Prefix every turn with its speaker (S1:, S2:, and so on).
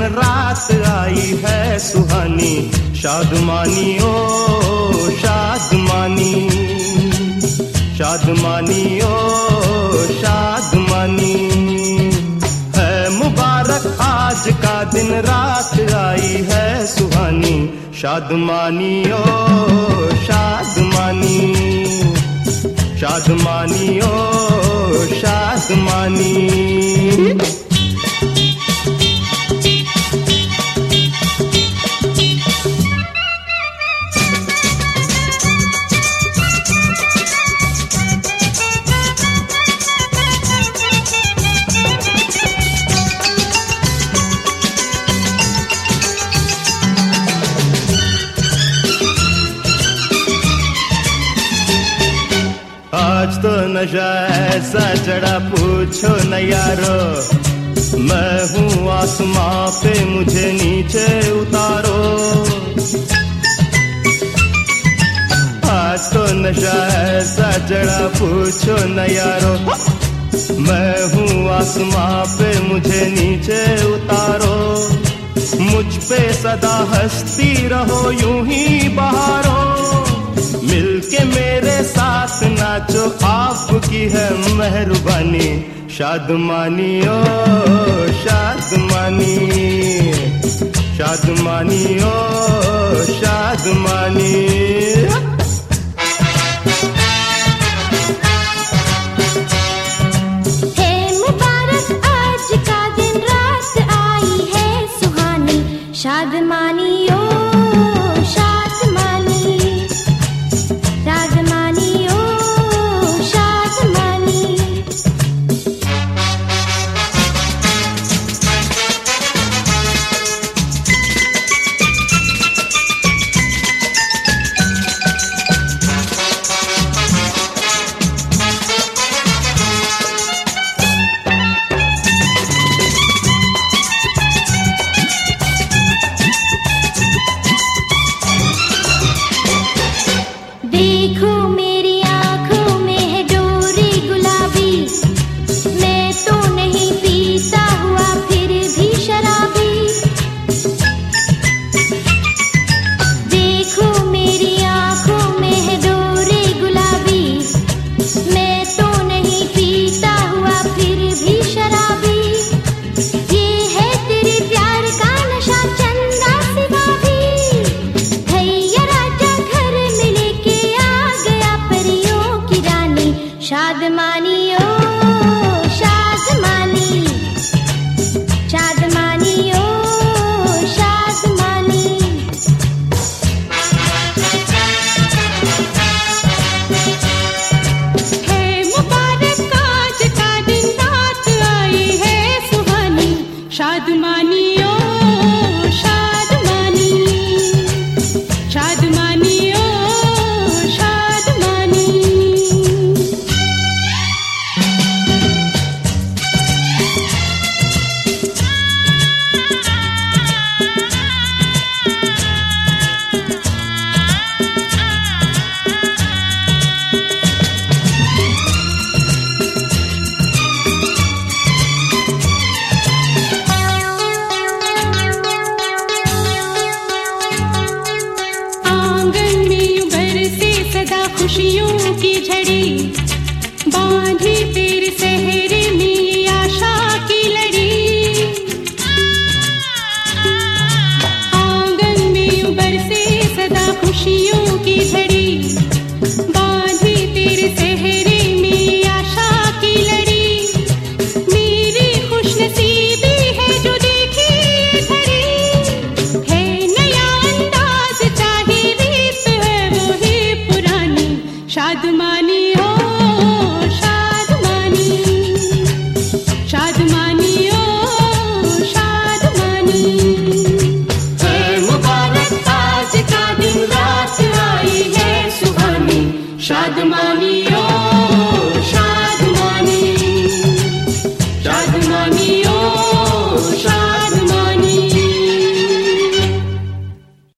S1: रात आई है सुहानी, शादमानी ओ शादमानी, शादमानी ओ शादमानी। है मुबारक आज का दिन, रात आई है सुहानी, शादमानी ओ शादमानी, शादमानी ओ शादमानी। आज तो नशा ऐसा चढ़ा पूछो न यारो, मैं हूँ आसमां पे मुझे नीचे उतारो। आज तो नशा ऐसा चढ़ा पूछो न यारो, मैं हूँ आसमां पे मुझे नीचे उतारो। मुझ पे सदा हंसती रहो यूं ही बहारो, मिलके मेरे साथ नाचो आपकी है मेहरबानी, शादमानी ओ शादमानी, शादमानी ओ शादमानी।
S2: है मुबारक आज का दिन, रात आई है सुहानी, शादमानी ओ शादमानी, रागमानी ओ शादमानी। देखो मेरी आंखों में है डोरी गुलाबी, मैं तो नहीं पीता हुआ फिर भी शराबी। देखो मेरी आंखों में है डोरी गुलाबी, मैं तो नहीं पीता हुआ फिर भी शराबी। ये है तेरे प्यार का नशा चंदा सिवा भी, भैया राजा घर में लेके आ गया परियों की रानी, शादमानी ओ शादमानी, शादमानी ओ शादमानी। है मुबारक आज का दिन, रात आई है सुहानी, शादमानी ओ शादमानी, शादमानी ओ शादमानी। आंगन में यूं बरसे सदा खुशियों की झड़ी, बांधी तेरे सहरे में आशा की लड़ी। आंगन में यूं बरसे सदा खुशियों की झड़ी, बांधी तेरे सहरे में आशा की लड़ी। मेरी खुशनसीबी है जो देखी धड़ी, है नया अंदाज चाहे रीत है वो ही पुरानी, शादमानी ओ शादमानी, शादमानी ओ शादमानी।
S1: है मुबारक आज का दिन, रात आई है सुहानी, शादमानी ओ शादमानी, शादमानी ओ